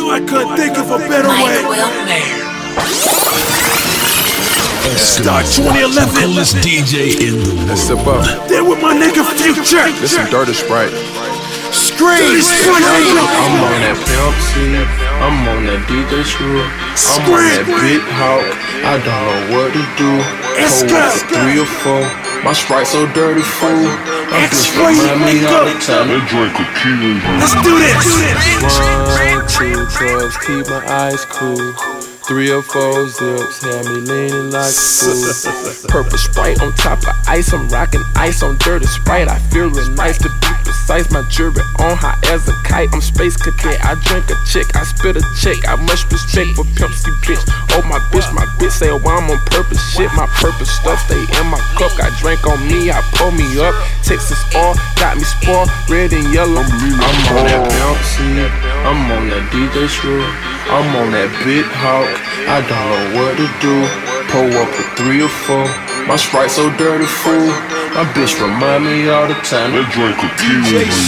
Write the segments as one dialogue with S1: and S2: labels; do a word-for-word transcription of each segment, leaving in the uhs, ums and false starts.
S1: I couldn't think of a better way. Start twenty eleven.
S2: Coolest D J in the world.
S3: Let's sip up.
S1: There with my nigga Future.
S3: This some Dirty Sprite.
S1: Scream.
S4: I'm on that Pimp C, I'm on that D J Screw, I'm on that Big Hawk, I don't know what to do. Hold up for three or four, my Sprite so dirty, fool. My bitch remind me all the time.
S2: That drink will kill you.
S1: Let's do this.
S4: One, two, drugs, keep my eyes cool. Three or four zips, had me leaning like a fool. Purple Sprite on top of ice, I'm rocking ice on Dirty Sprite. I feel real nice to be precise, my jewelry on high as a kite. I'm space cadet, I drink a chick, I spit a check. I much respect for Pimp C, bitch. Oh my bitch, my bitch say oh I'm on purpose shit. My purpose stuff stay in my cup. Got drink on me, I pull me up. Texas all got me spoiled, red and yellow. I'm on that Pimp C, I'm on that D J Screw, I'm on that Big Hawk. I don't know what to do. Pull up with three or four. My Sprite so dirty, fool. My bitch remind me all the time.
S2: That drink will kill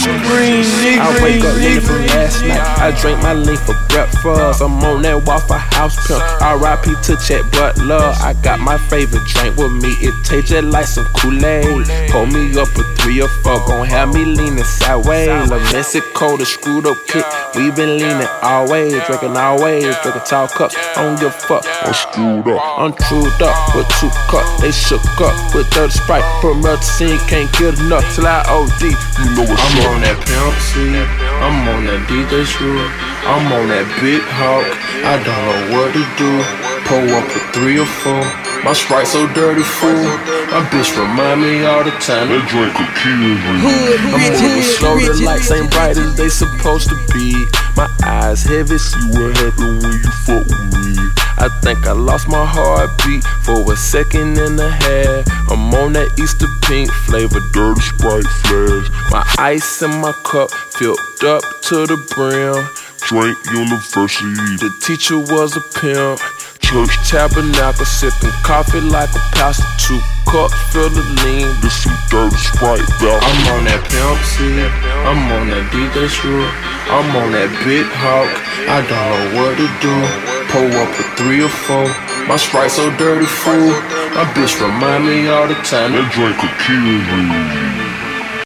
S2: you.
S4: I wake up leaning from last night. I drank my lean for breakfast. I'm on that Waffle House pimp. R I P to Chet Butler. I got my favorite drink with me. It tastes just like some Kool-Aid. Pull me up a three or four. Gon' have me leaning sideways. La Mexico, the screwed up kick. We been leaning always. Drinking always. Drinking tall cups. I don't give a fuck.
S2: I'm screwed up.
S4: I'm trued up with two cups. They shook up with Dirty Sprite. From the scene, can't get enough till I O D.
S2: You know what's
S4: I'm
S2: up.
S4: on that Pimp C, I'm on that D J Screw, I'm on that Big Hawk. I don't know what to do. Pull up with three or four. My Sprite so dirty, fool. My bitch remind me all the time.
S2: That drink will kill you.
S4: I'm moving slow, the lights ain't bright as they supposed to be. My eyes heavy, see what happen when you fuck with me. I think I lost my heartbeat for a second and a half. I'm on that Easter pink flavor, Dirty Sprite flash. My ice in my cup filled up to the brim.
S2: Drink University.
S4: The teacher was a pimp. Church tabernacle, sipping coffee like a pastor. Two cups full of lean.
S2: This some Dirty Sprite, bro.
S4: I'm on that Pimp C, I'm on that D J Screw, I'm on that Big Hawk. I don't know what to do. Pull up with three or four. My Sprite so dirty, fool. My bitch remind me all the time.
S2: That drink will kill you.